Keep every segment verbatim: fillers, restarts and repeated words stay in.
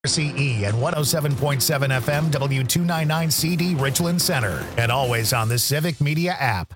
C E and one oh seven point seven F M W two ninety-nine C D Richland Center, and always on the Civic Media app.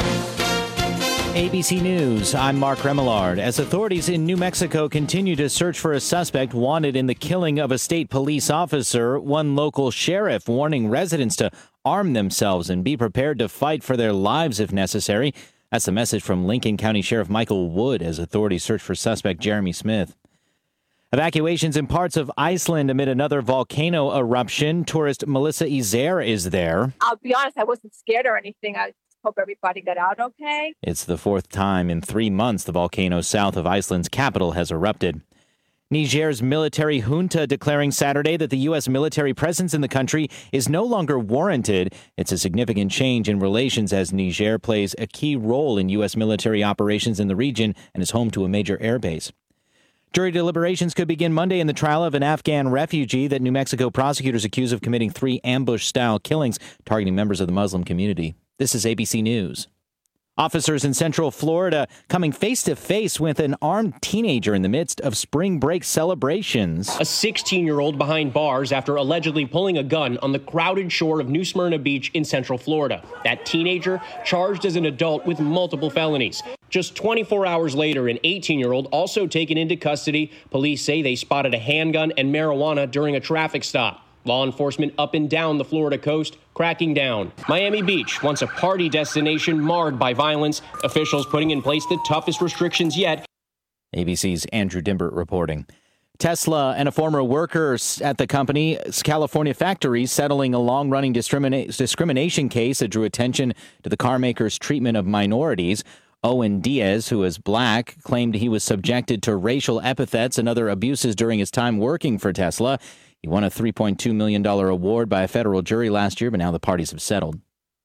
A B C News, I'm Mark Remillard. As authorities in New Mexico continue to search for a suspect wanted in the killing of a state police officer, one local sheriff warning residents to arm themselves and be prepared to fight for their lives if necessary. That's the message from Lincoln County Sheriff Michael Wood as authorities search for suspect Jeremy Smith. Evacuations in parts of Iceland amid another volcano eruption. Tourist Melissa Izer is there. I'll be honest, I wasn't scared or anything. I just hope everybody got out okay. It's the fourth time in three months the volcano south of Iceland's capital has erupted. Niger's military junta declaring Saturday that the U S military presence in the country is no longer warranted. It's a significant change in relations as Niger plays a key role in U S military operations in the region and is home to a major airbase. Jury deliberations could begin Monday in the trial of an Afghan refugee that New Mexico prosecutors accuse of committing three ambush-style killings targeting members of the Muslim community. This is A B C News. Officers in Central Florida coming face-to-face with an armed teenager in the midst of spring break celebrations. A sixteen-year-old behind bars after allegedly pulling a gun on the crowded shore of New Smyrna Beach in Central Florida. That teenager charged as an adult with multiple felonies. Just twenty-four hours later, an eighteen-year-old also taken into custody. Police say they spotted a handgun and marijuana during a traffic stop. Law enforcement up and down the Florida coast cracking down. Miami Beach, once a party destination marred by violence, officials putting in place the toughest restrictions yet. A B C's Andrew Dimbert reporting. Tesla and a former worker at the company's California factory settling a long-running discrimina- discrimination case that drew attention to the carmaker's treatment of minorities. Owen Diaz, who is black, claimed he was subjected to racial epithets and other abuses during his time working for Tesla. He won a three point two million dollars award by a federal jury last year, but now the parties have settled.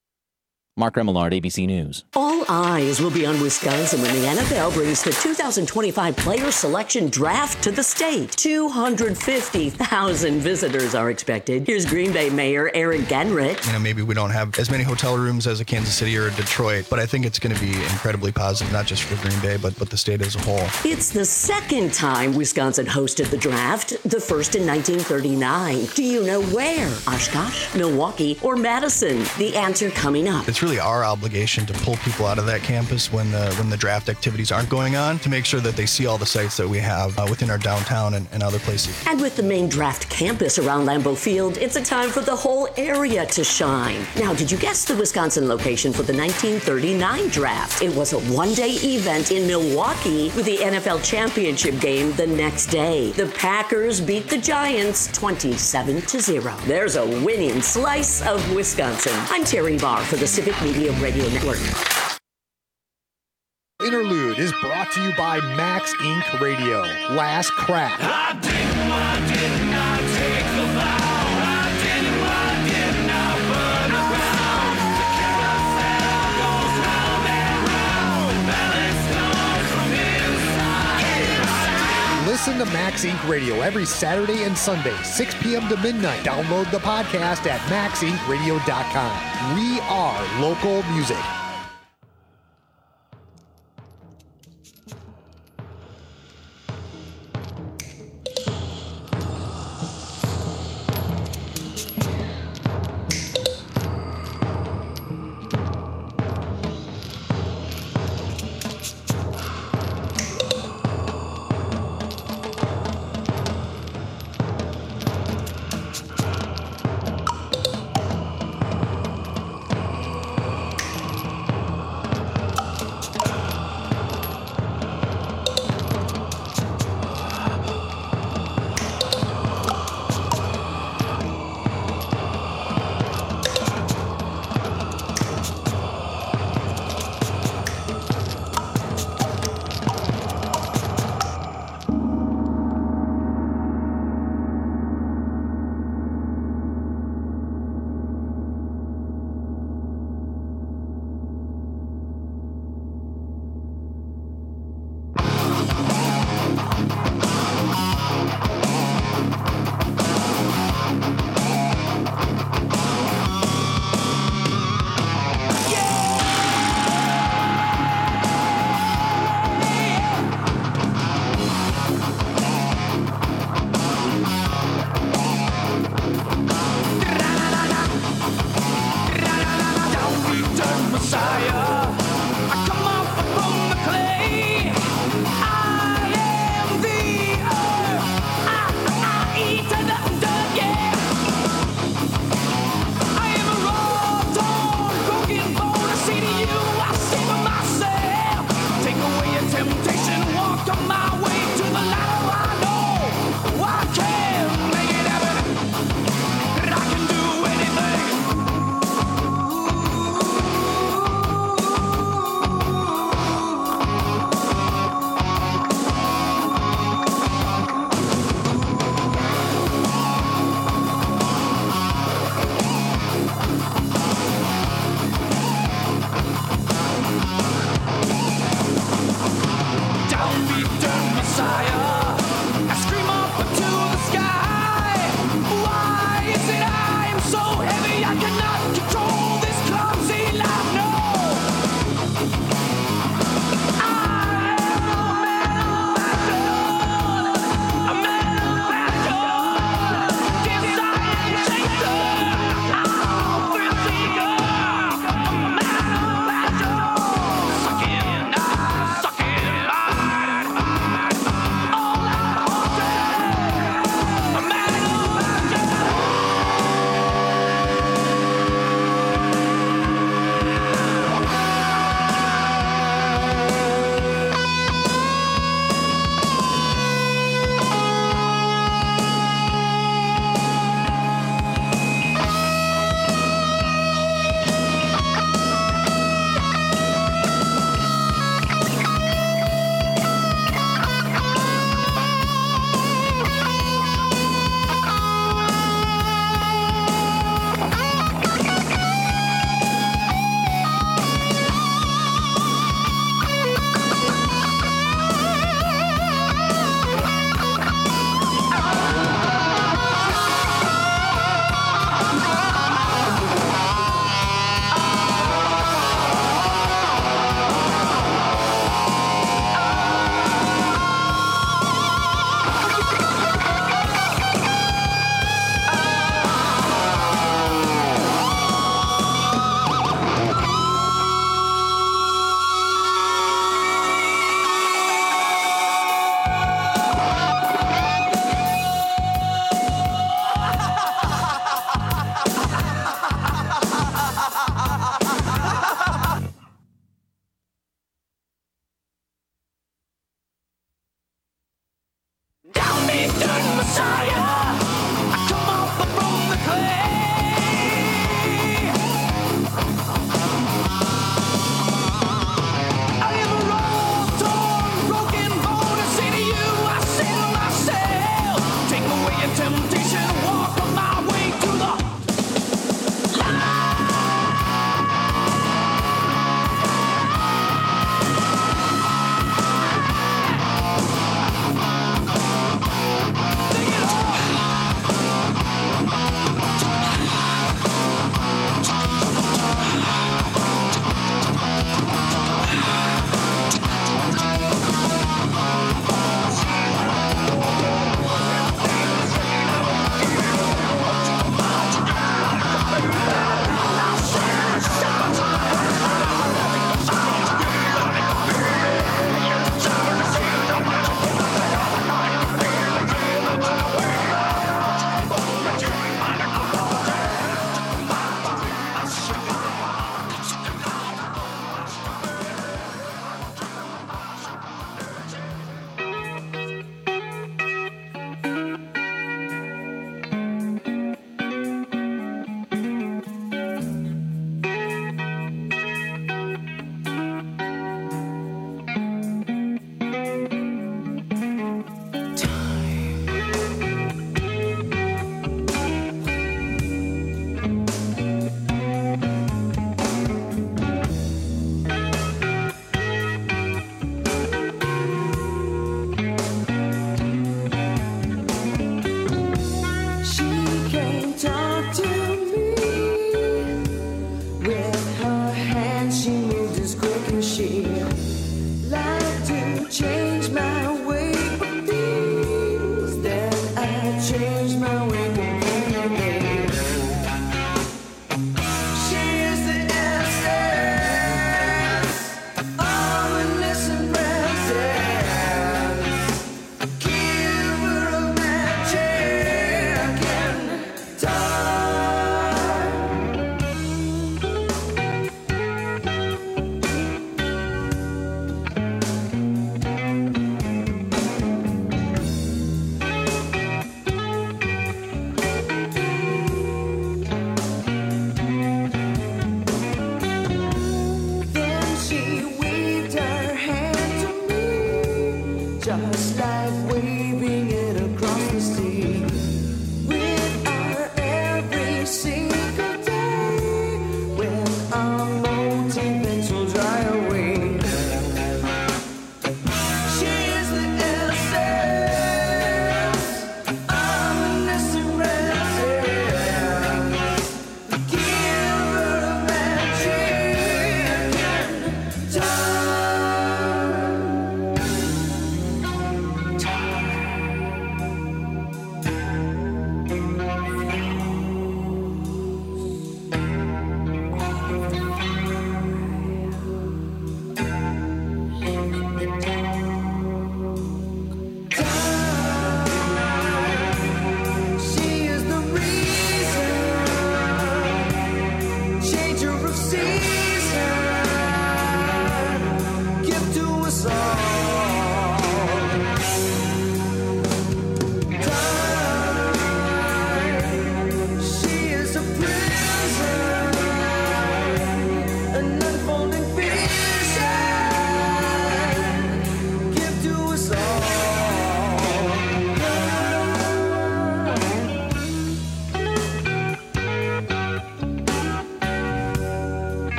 Mark Remillard, A B C News. All eyes will be on Wisconsin when the N F L brings the two thousand twenty-five player selection draft to the state. two hundred fifty thousand visitors are expected. Here's Green Bay Mayor Eric Genrich. You know, maybe we don't have as many hotel rooms as a Kansas City or a Detroit, but I think it's going to be incredibly positive, not just for Green Bay, but, but the state as a whole. It's the second time Wisconsin hosted the draft, the first in nineteen thirty-nine. Do you know where? Oshkosh, Milwaukee, or Madison? The answer coming up. It's really our obligation to pull people out of that campus when the when the draft activities aren't going on to make sure that they see all the sites that we have uh, within our downtown and, and other places. And with the main draft campus around Lambeau Field, it's a time for the whole area to shine. Now, did you guess the Wisconsin location for the nineteen thirty-nine draft? It was a one-day event in Milwaukee with the N F L championship game the next day. The Packers beat the Giants twenty-seven to zero. There's a winning slice of Wisconsin. I'm Terry Barr for the Civic Media Radio Network. Interlude is brought to you by Max Incorporated. Radio. Last Crack. I didn't, I didn't, I take the vow. I didn't, I didn't, I burn around. The carousel goes round and round. Balance comes from inside. Listen to Max Incorporated. Radio every Saturday and Sunday, six p.m. to midnight. Download the podcast at max inc radio dot com. We are local music.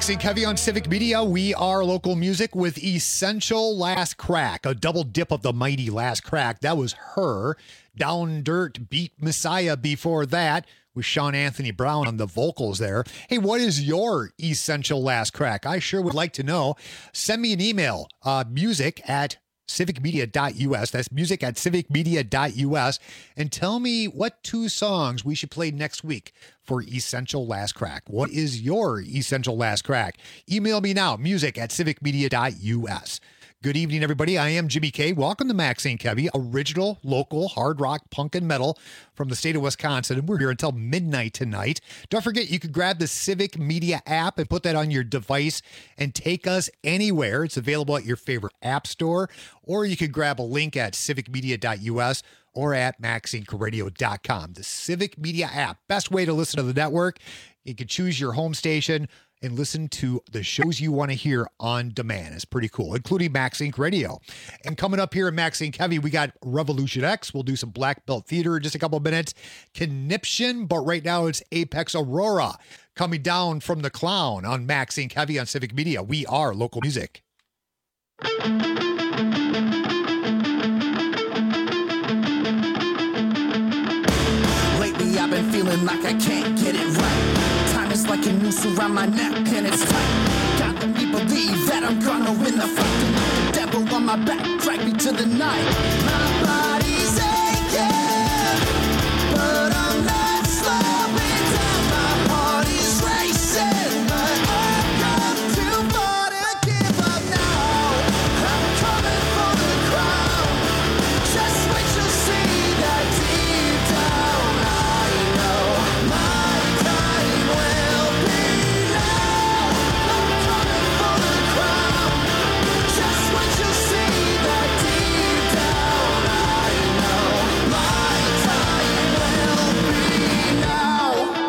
Max and Kevy on Civic Media. We are local music with Essential Last Crack, a double dip of the mighty Last Crack. That was Her. Down Dirt beat Messiah before that with Sean Anthony Brown on the vocals there. Hey, what is your Essential Last Crack? I sure would like to know. Send me an email, uh, music at civic media dot u s. That's music at civic media dot u s. And tell me what two songs we should play next week for Essential Last Crack. What is your Essential Last Crack? Email me now, music at civic media dot u s. Good evening, everybody. I am Jimmy K. Welcome to Maxine Kevy, original, local, hard rock, punk, and metal from the state of Wisconsin. And we're here until midnight tonight. Don't forget, you could grab the Civic Media app and put that on your device and take us anywhere. It's available at your favorite app store, or you could grab a link at civic media dot u s or at max inc radio dot com. The Civic Media app, best way to listen to the network. You can choose your home station and listen to the shows you want to hear on demand. It's pretty cool, including Max Inc Radio. And coming up here in Max Inc Heavy, we got Revolution X. We'll do some Black Belt Theater in just a couple of minutes. Conniption, but right now it's Apex Aurora coming down from the Clown on Max Inc Heavy on Civic Media. We are local music. Lately I've been feeling like I can't get it right. Time is like a noose around my neck and it's tight. Got to me believe that I'm gonna win the fight. The devil on my back, drag me to the night. My body's aching, but I'm not slowing down. My heart is racing, but I've got too far to give up now. I'm coming for the crown. Just wait, you'll see that deep down I know my time will be now. I'm coming for the crown. Just wait, you'll see that deep down I know my time will be now.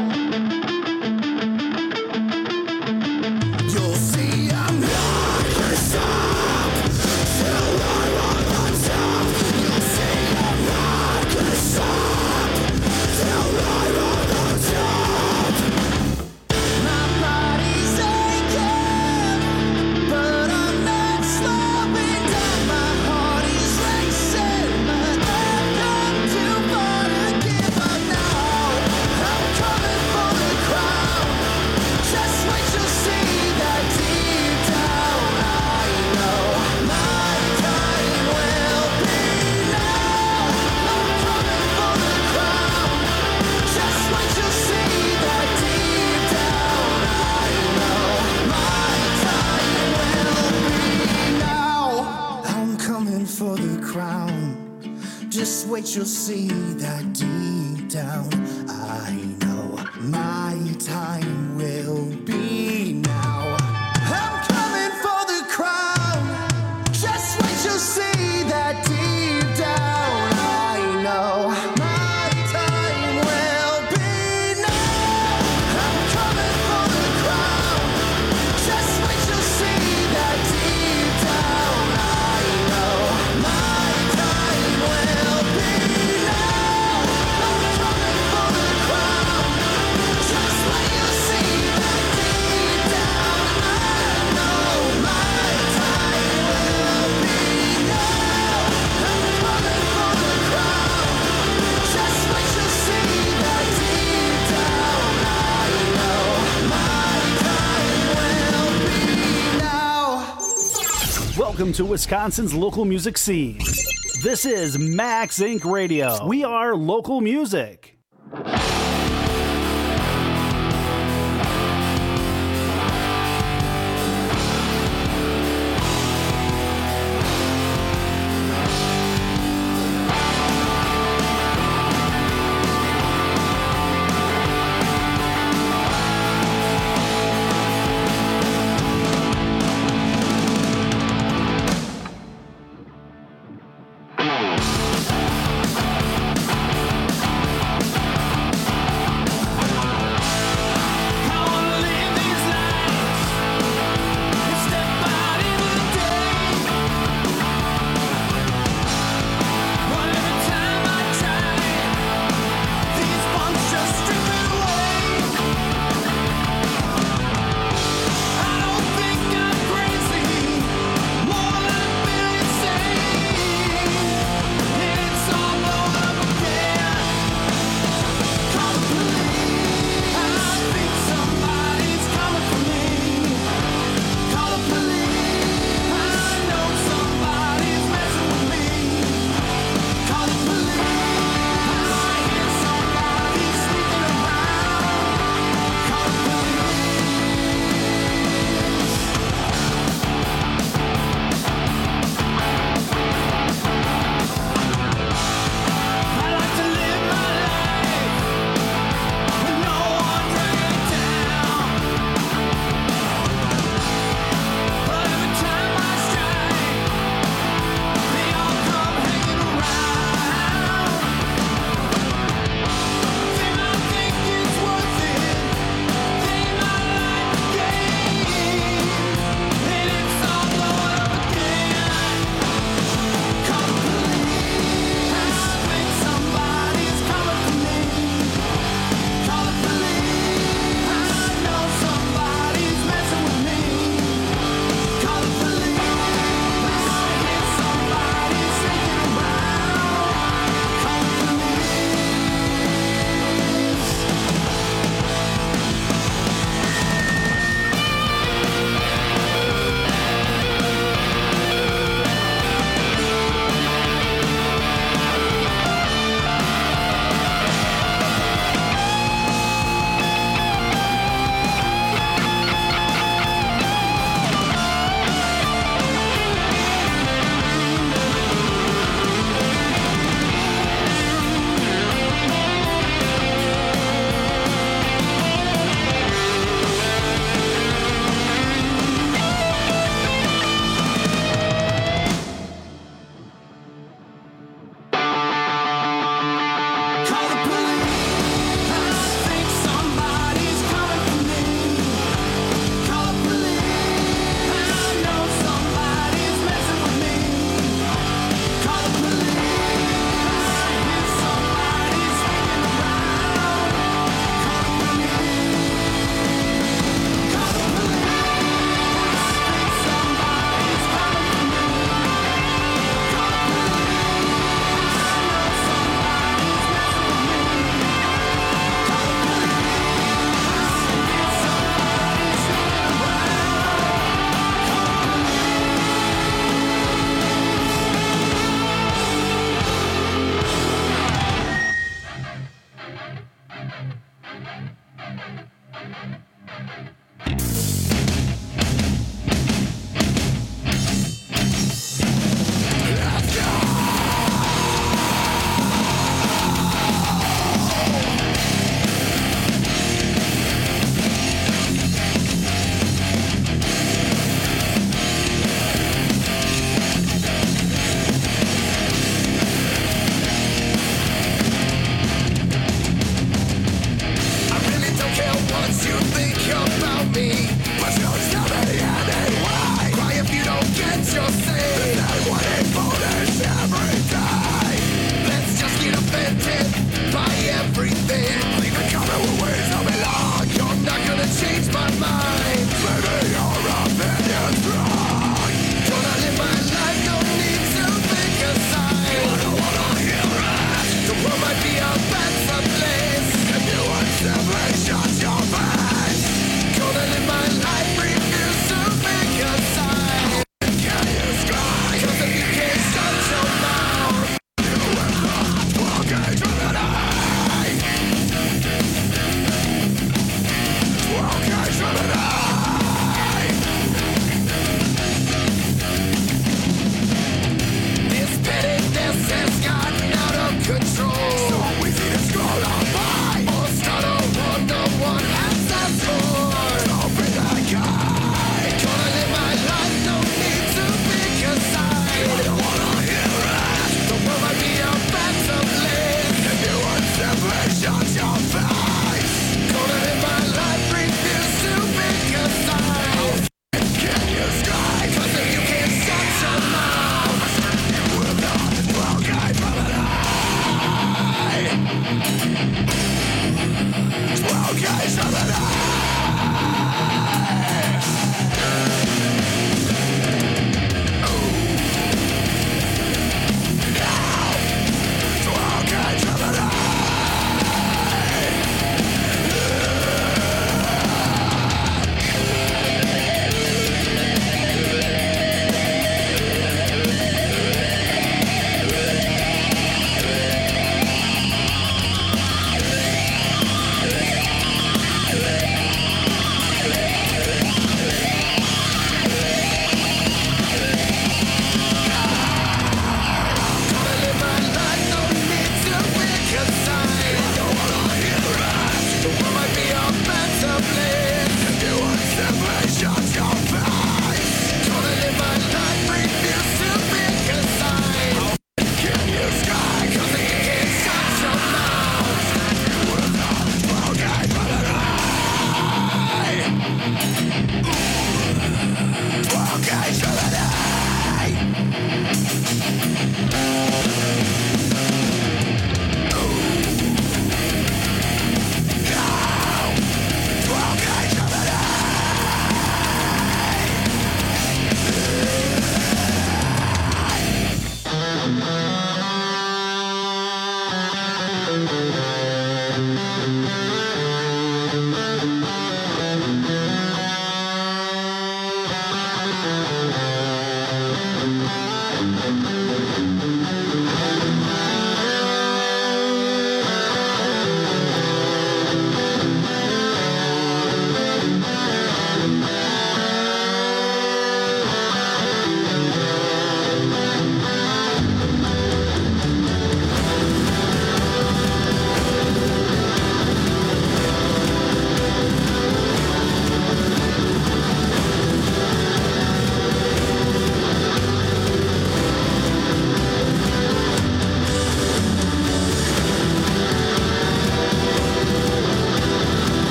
You'll see I'm not gonna stop till I'm on the top. You'll see I'm not gonna stop till I'm on the top. My body's aching, but I'm not slowing down. My heart is racing, but I've got too far to give up now. I'm coming for the crown. Just wait, you'll see that deep down I know my time will be now. I'm coming for the crown. Just wait, you'll see that deep down I know my time will be now. I'm coming for the crown. Just wait, you'll see that deep down I know my time will be now. I'm coming for the crown. Just wait, you'll see that deep down I know my time will be now. I'm coming for the crown. Just wait, you'll see that deep down I know my time will be now. I'm coming for the crown. Just wait, you'll see that deep down I know my time will be now. I'm coming for the crown. Just wait, you'll see that deep down I know my time will be now. Welcome to Wisconsin's local music scene. This is Max Inc Radio. We are local music.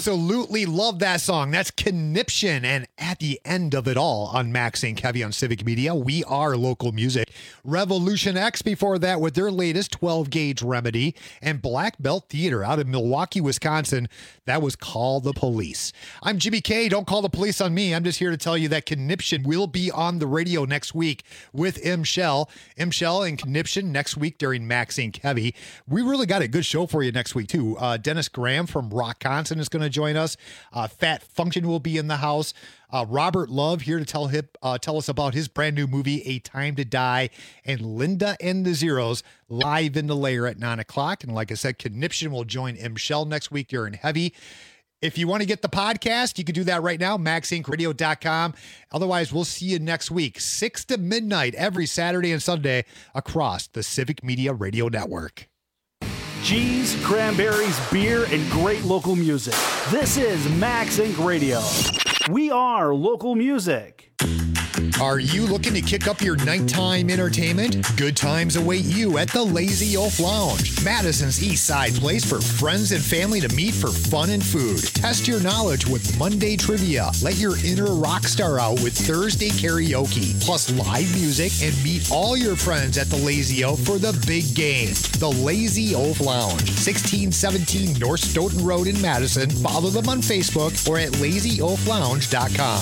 Absolutely love that song. That's Conniption. And at the end of it all on Max Inc Heavy on Civic Media, we are local music. Revolution X before that with their latest twelve gauge Remedy, and Black Belt Theater out of Milwaukee, Wisconsin. That was Call the Police. I'm Jimmy K. Don't call the police on me. I'm just here to tell you that Conniption will be on the radio next week with M. Shell. M. Shell and Conniption next week during Max Inc Heavy. We really got a good show for you next week, too. Uh, Dennis Graham from Rockconson is going to join us. Uh, Fat Function will be in the house. Uh, Robert Love here to tell hip, uh, tell us about his brand new movie, A Time to Die, and Linda and the Zeros live in the lair at nine o'clock. And like I said, Conniption will join M. Shell next week during Heavy. If you want to get the podcast, you can do that right now, max inc radio dot com. Otherwise, we'll see you next week, six to midnight every Saturday and Sunday across the Civic Media Radio Network. Cheese, cranberries, beer, and great local music. This is Max Inc Radio. We are local music. Are you looking to kick up your nighttime entertainment? Good times await you at the Lazy Oaf Lounge, Madison's East Side place for friends and family to meet for fun and food. Test your knowledge with Monday trivia. Let your inner rock star out with Thursday karaoke, plus live music, and meet all your friends at the Lazy Oaf for the big game. The Lazy Oaf Lounge, sixteen seventeen North Stoughton Road in Madison. Follow them on Facebook or at lazy oaf lounge dot com.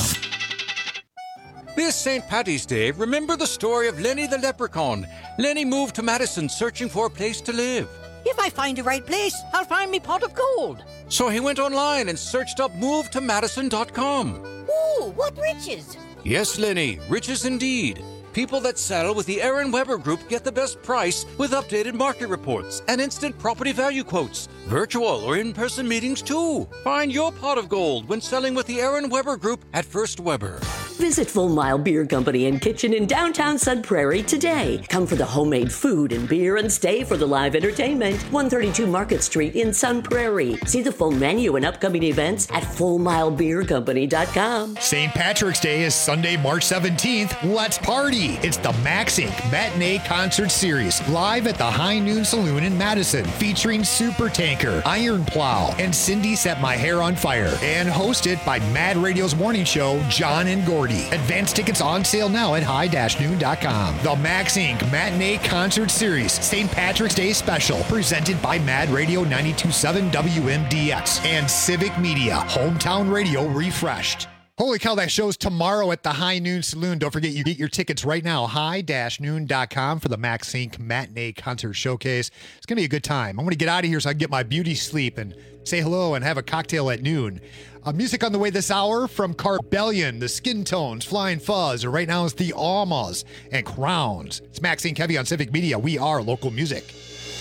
This Saint Patty's Day, remember the story of Lenny the Leprechaun. Lenny moved to Madison searching for a place to live. If I find the right place, I'll find me pot of gold. So he went online and searched up move to madison dot com. Ooh, what riches! Yes, Lenny, riches indeed. People that settle with the Aaron Weber Group get the best price with updated market reports and instant property value quotes. Virtual or in-person meetings, too. Find your pot of gold when selling with the Aaron Weber Group at First Weber. Visit Full Mile Beer Company and Kitchen in downtown Sun Prairie today. Come for the homemade food and beer and stay for the live entertainment. one thirty-two Market Street in Sun Prairie. See the full menu and upcoming events at full mile beer company dot com. Saint Patrick's Day is Sunday, March seventeenth. Let's party. It's the Max Inc Matinee Concert Series live at the High Noon Saloon in Madison, featuring Super Tanker, Iron Plow, and Cindy Set My Hair on Fire, and hosted by Mad Radio's morning show, John and Gordy. Advance tickets on sale now at high noon dot com. The Max Inc Matinee Concert Series Saint Patrick's Day Special, presented by Mad Radio ninety-two point seven W M D X and Civic Media, hometown radio refreshed. Holy cow, that show's tomorrow at the High Noon Saloon. Don't forget, you get your tickets right now, high noon dot com for the Max Inc Matinee Concert Showcase. It's going to be a good time. I'm going to get out of here so I can get my beauty sleep and say hello and have a cocktail at noon. Uh, music on the way this hour from Carbellion, the Skin Tones, Flying Fuzz, and right now it's the Almas and Crowns. It's Max Inc Heavy on Civic Media. We are local music.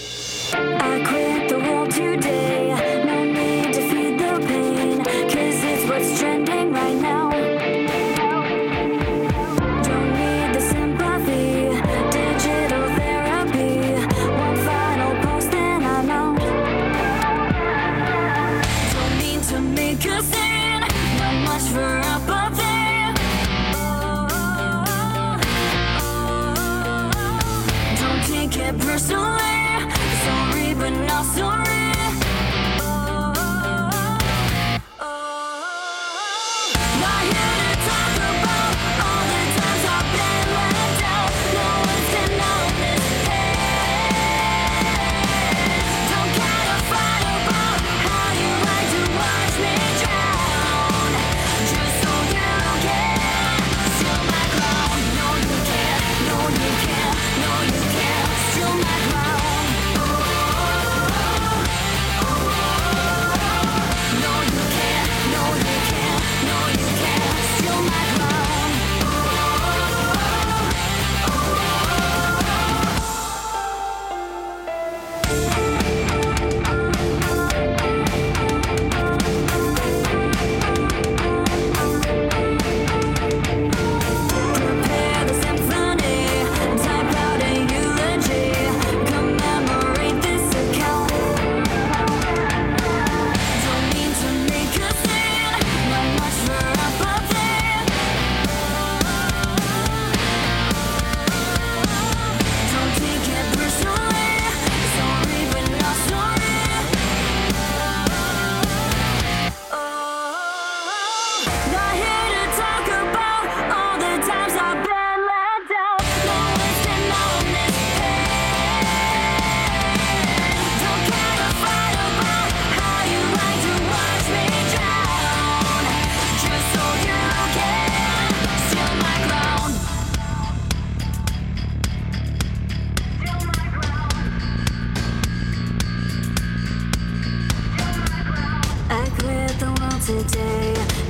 I quit the world today. No need to feed the pain, 'cause it's what's trending right now. Don't need the sympathy, digital therapy. One final post and I'm out. Don't need to make a scene, not much for apathy. Oh, oh, oh. Don't take it personally. Sorry, but not sorry.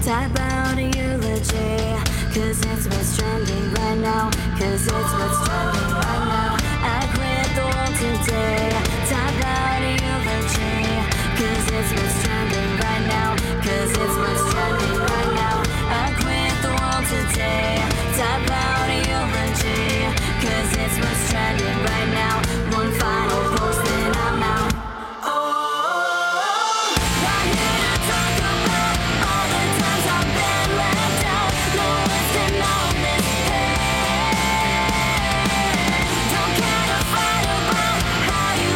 Type out a eulogy, cause it's what's trending right now. Cause it's what's trending right now. I quit the world today. Type out a eulogy, cause it's what's trending right now. Cause it's what's trending right now. I quit the world today. Type out a eulogy, cause it's what's trending right now. One final post and I'm out. Oh, not here to talk about all the times I've been left out. No listing on this page. Don't care to fight about how you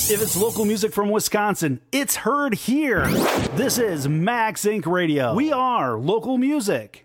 If it's local music from Wisconsin, it's heard here. This is Max Incorporated. Radio. We are local music.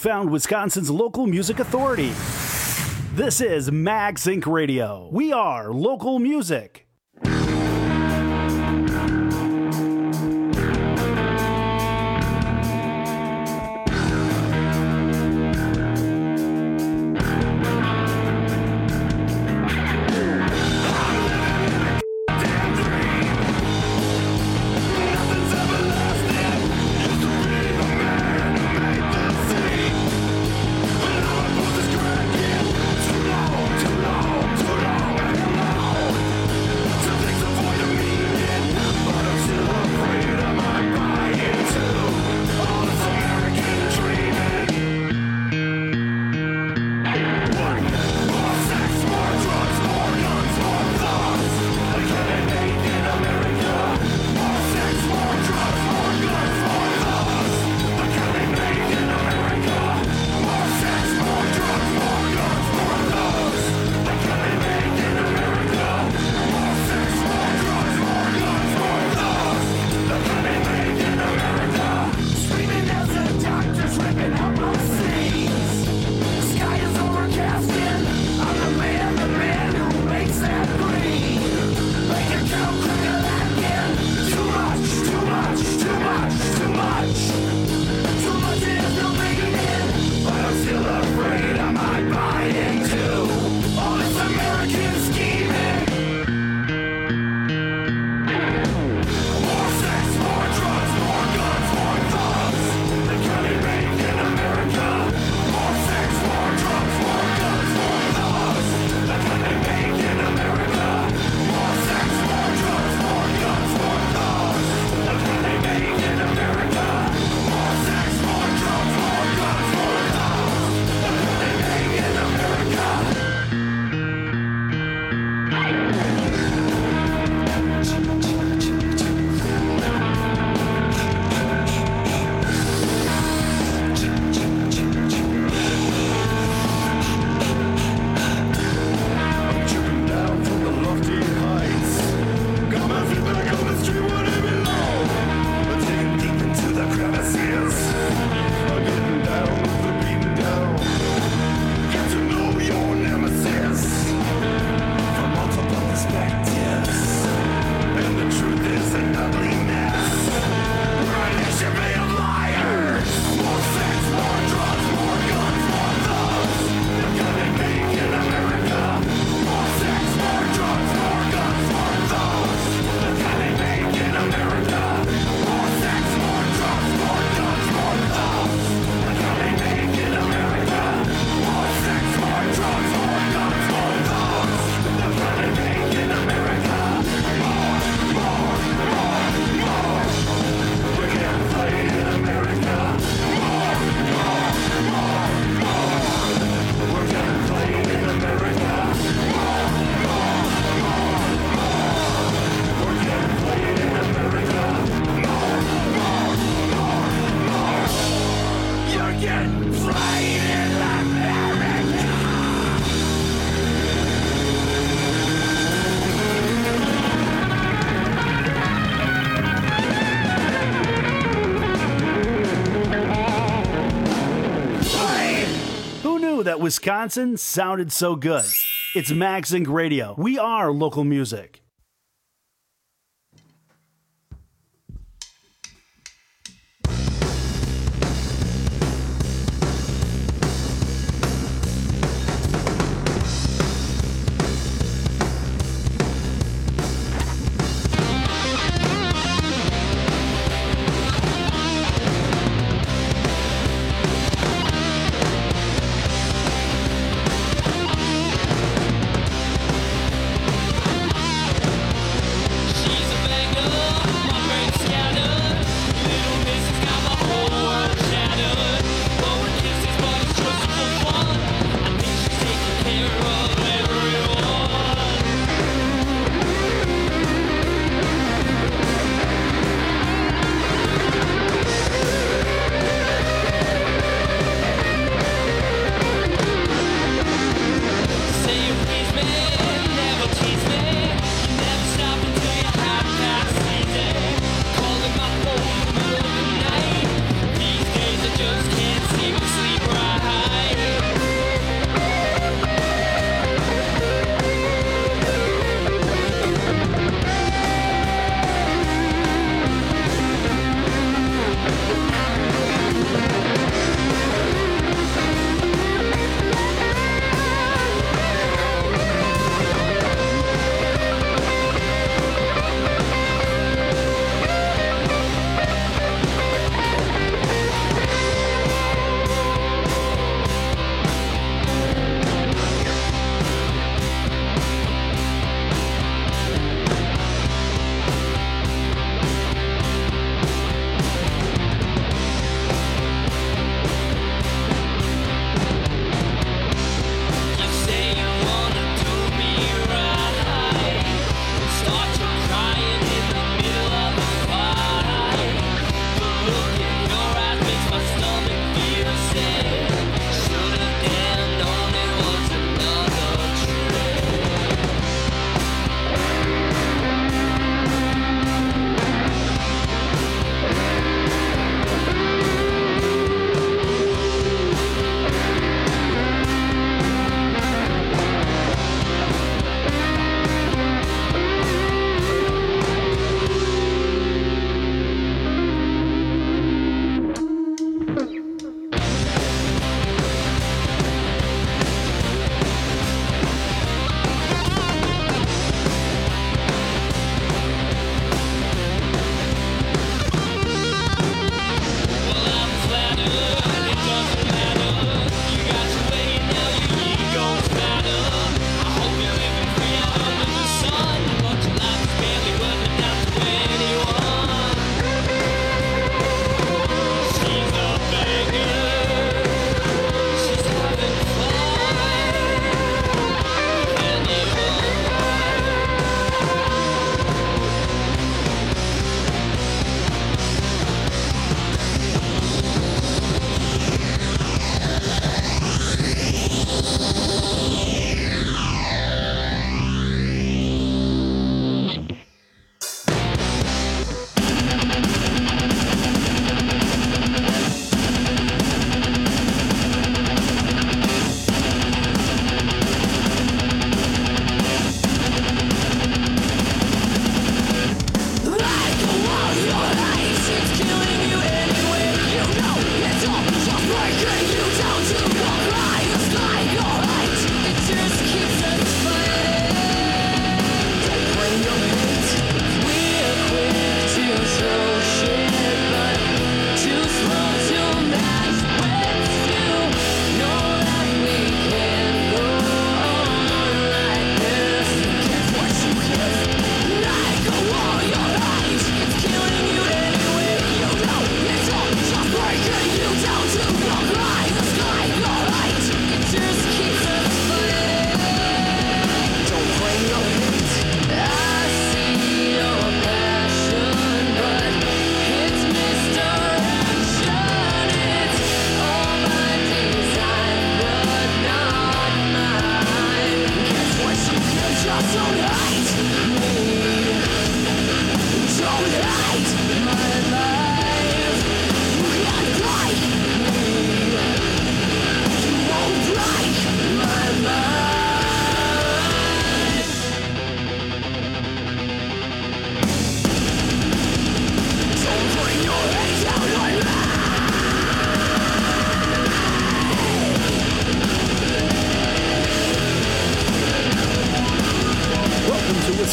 found Wisconsin's local music authority. This is Max Inc Radio. We are local music. That Wisconsin sounded so good. It's Max Inc Radio. We are local music.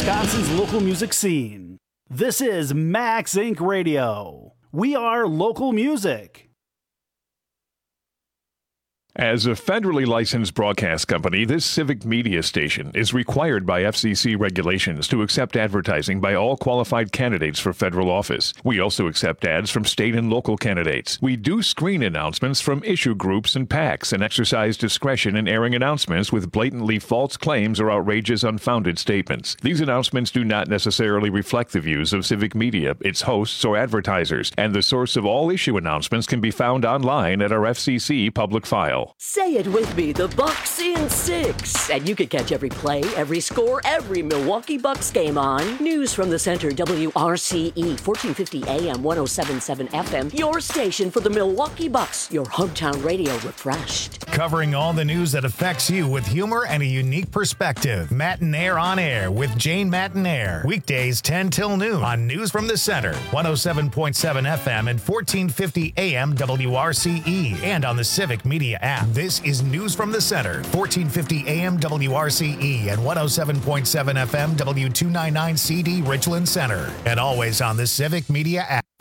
Wisconsin's local music scene. This is Max Incorporated. Radio. We are local music. As a federally licensed broadcast company, this civic media station is required by F C C regulations to accept advertising by all qualified candidates for federal office. We also accept ads from state and local candidates. We do screen announcements from issue groups and PACs and exercise discretion in airing announcements with blatantly false claims or outrageous, unfounded statements. These announcements do not necessarily reflect the views of civic media, its hosts, or advertisers, and the source of all issue announcements can be found online at our F C C public file. Say it with me, the Bucks in six. And you can catch every play, every score, every Milwaukee Bucks game on News from the Center, W R C E, fourteen fifty A M, one oh seven point seven F M, your station for the Milwaukee Bucks, your hometown radio refreshed. Covering all the news that affects you with humor and a unique perspective. Matinaire on Air with Jane Matinaire. Weekdays ten till noon on News from the Center, one oh seven point seven F M and fourteen fifty A M W R C E, and on the Civic Media app. This is News from the Center, fourteen fifty A M W R C E and one oh seven point seven F M W two ninety-nine C D Richland Center, and always on the Civic Media app.